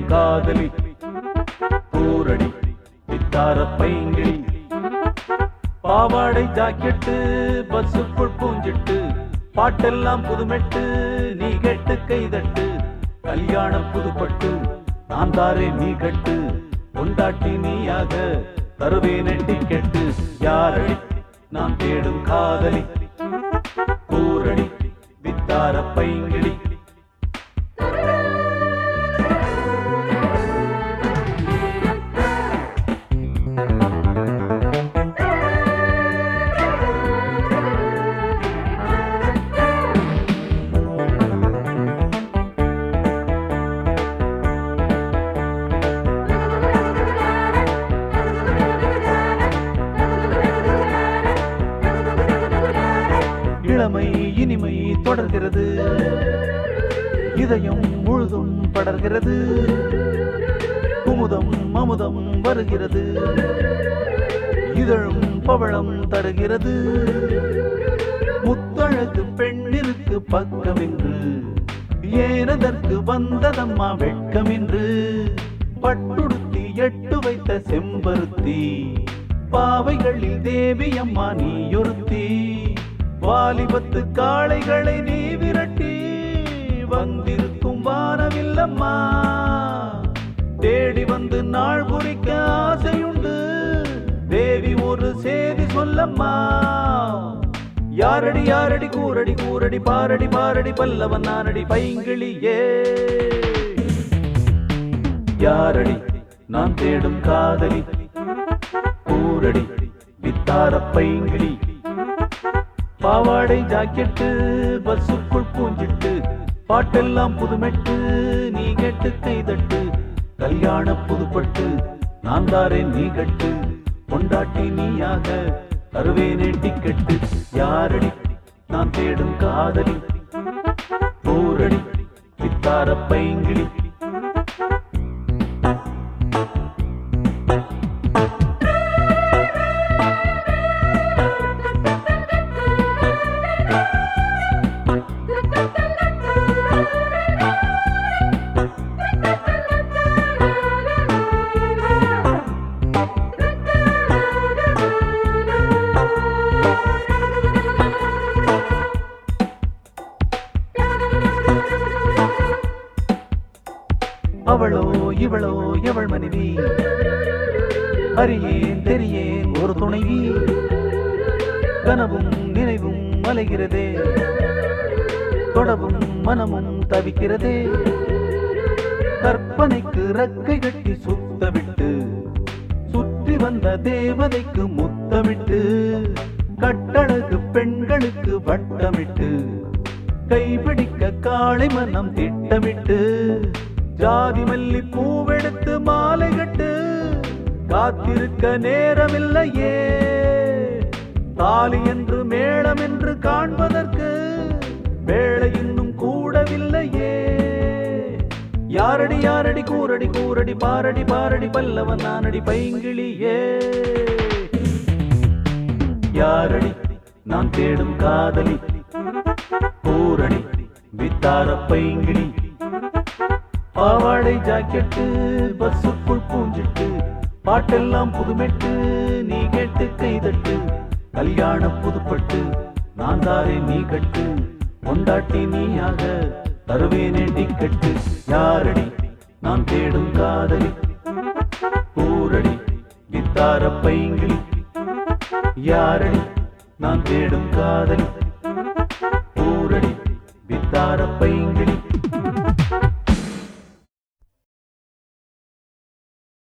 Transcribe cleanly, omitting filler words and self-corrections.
காதலி கூரடி வித்தார பைங்கிளி பாவாடை ஜாக்கெட்டு பஸ்ஸுக்குள் பூஞ்சிட்டு பாட்டெல்லாம் புதுமெட்டு நீ கெட்டு கைதட்டு கல்யாணம் புதுப்பட்டு நான் தாரே நீ கட்டு கொண்டாட்டி நீயாக தருவேன் டிக்கெட்டு யாரடி நான் தேடும் காதலி கூரடி வித்தார பைங்கிளி இளமை இனிமை தொடர்கிறது இதயம் முழுதும் படர்கிறது குமுதம் அமுதம் வருகிறது இதழும் பவளம் தருகிறது முத்தழகு பெண்ணிற்கு பக்கமென்று ஏனதற்கு வந்ததம்மா வெட்கமென்று பட்டுடுத்தி எட்டு வைத்த செம்பருத்தி பாவைகளில் தேவி அம்மா நீயொருத்தி வாலிபத்து காளைகளை நீ விரட்டி வந்திருக்கும் வானவில்லம்மா தேடி வந்து நாள் குறிக்க ஆசையுண்டு தேவி ஒரு செய்தி சொல்லம்மா யாரடி யாரடி கூரடி கூரடி பாரடி பாரடி பல்லவன் நானடி பைங்கிளியே யாரடி நான் தேடும் காதலி கூரடி வித்தார பைங்கிளி பாவாடை ஜாக்கெட்டு பஸ்ஸுக்குள் பூஞ்சிட்டு பாட்டெல்லாம் புதுமெட்டு நீ கெட்டு கைதட்டு கல்யாண புதுப்பட்டு நான் தாரேன் நீ கட்டு கொண்டாட்டி நீயாக தருவேனே டிக்கெட்டு யாரடி நான் தேடும் காதலி கூரடி வித்தார பைங்கிளி அவளோ இவளோ எவள் மனைவி அறியேன் தெரியேன் ஒரு துணைவி கனவும் நினைவும் அலைகிறதே தொடவும் மனமும் தவிக்கிறதே கற்பனைக்கு ரக்கை கட்டி சுத்தவிட்டு சுற்றி வந்த தேவதைக்கு முத்தமிட்டு கட்டழகு பெண்களுக்கு வட்டமிட்டு கைபிடிக்க காளை மனம் திட்டமிட்டு ஜாதி மல்லி பூவெடுத்து மாலை கட்டு காத்திருக்க நேரமில்லையே தாலி என்று மேளம் என்று காண்பதற்கு வேளை இன்னும் கூடவில்லையே யாரடி யாரடி கூரடி கூரடி பாரடி பாரடி பல்லவன் நானடி பைங்கிளியே யாரடி நான் தேடும் காதலி கூரடி வித்தார பைங்கிளி பாவாடை ஜாக்கெட்டு பஸ்ஸுக்குள் பூஞ்சிட்டு பாட்டெல்லாம் புதுமெட்டு நீ கேட்டு கைதட்டு கல்யாண புதுப்பட்டு நான் தாரே நீ கட்டு கொண்டாட்டி நீயாக தருவேனே டிக்கெட்டு யாரடி நான் தேடும் காதலி கூரடி வித்தார பைங்கிளி யாரடி நான் தேடும் காதலி